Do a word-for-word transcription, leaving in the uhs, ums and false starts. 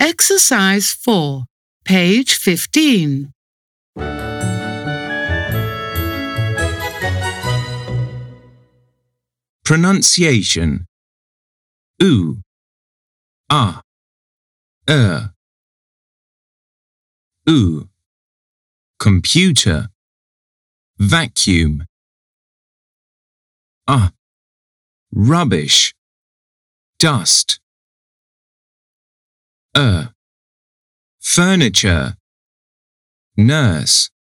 Exercise four, page fifteen. Pronunciation. Oo, ah, er. Oo. Computer. Vacuum. Ah, rubbish. Dust. Er. Furniture. Nurse.